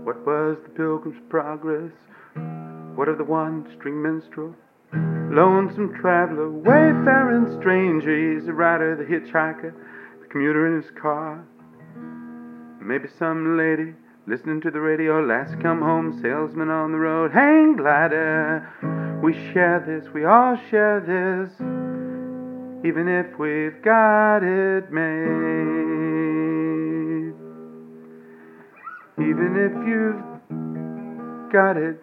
What was the Pilgrim's Progress? What of the one-string minstrel? Lonesome traveler, wayfaring stranger. He's the rider, the hitchhiker, the commuter in his car. Maybe some lady listening to the radio, last come home, salesman on the road, hang glider. We share this, we all share this, even if we've got it made. Even if you've got it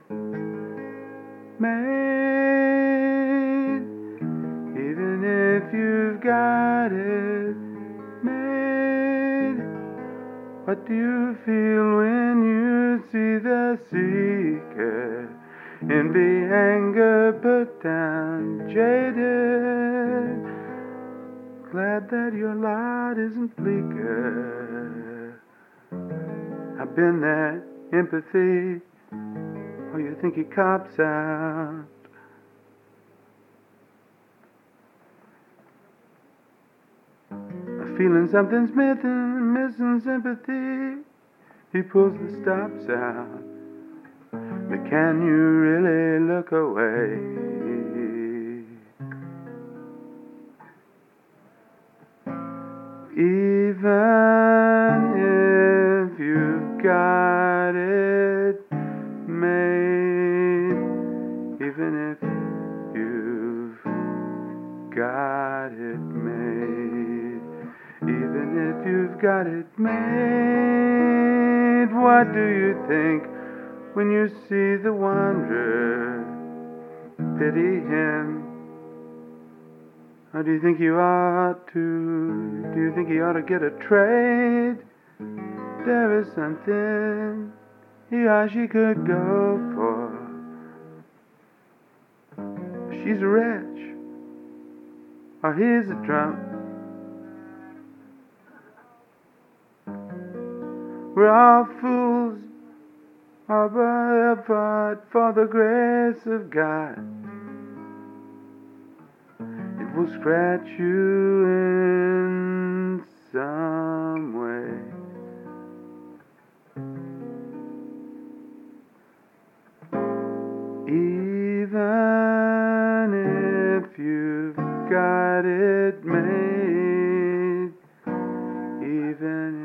made. Even if you've got it made. What do you feel when you see the seeker? Envy, anger, put down, jaded. Glad that your lot isn't bleaker. I've been there, empathy. Oh, you think he cops out? I'm feeling something's missing sympathy. He pulls the stops out. But can you really look away? Even if you've got it made, even if you've got it made, even if you've got it made, what do you think when you see the wanderer? Pity him. Or do you think you ought to? Do you think he ought to get a trade? There is something he or she could go for. She's a wretch, or he's a drunk. We're all fools, but for the grace of God, it will scratch you in some way. Even if you've got it made, even